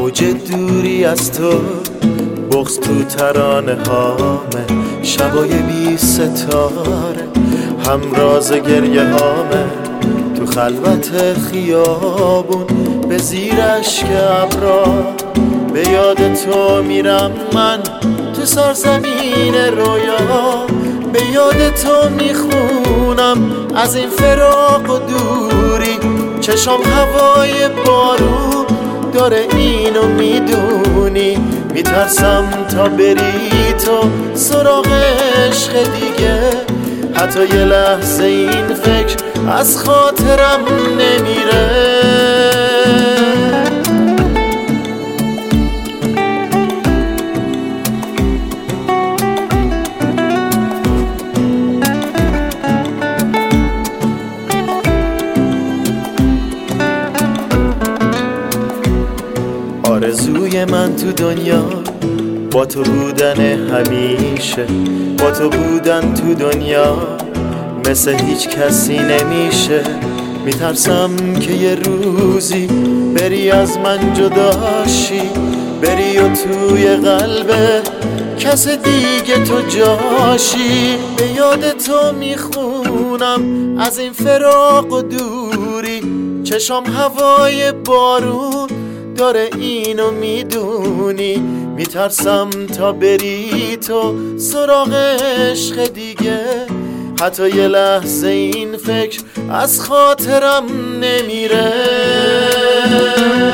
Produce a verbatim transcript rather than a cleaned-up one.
موج دوری از تو، بغض تو ترانه هامه، شبای بی ستاره همراز گریه هامه. تو خلوت خیابون به زیر اشک ابرا، به یاد تو میرم من تو سرزمین رویا. به یاد تو میخونم از این فراق و دوری، چشم هوای بارون داره اینو میدونی. میترسم تا بری تو سراغ عشق دیگه، حتی یه لحظه این فکر از خاطرم نمیره. آرزوی من تو دنیا با تو بودن همیشه، با تو بودن تو دنیا مثل هیچ کسی نمیشه. میترسم که یه روزی بری از من جداشی، بری و توی قلب کس دیگه تو جاشی. به یاد تو میخونم از این فراق و دوری، چشم هوای بارون داره اینو میدونی. میترسم تا بری تو سراغ عشق دیگه، حتی یه لحظه این فکر از خاطرم نمیره.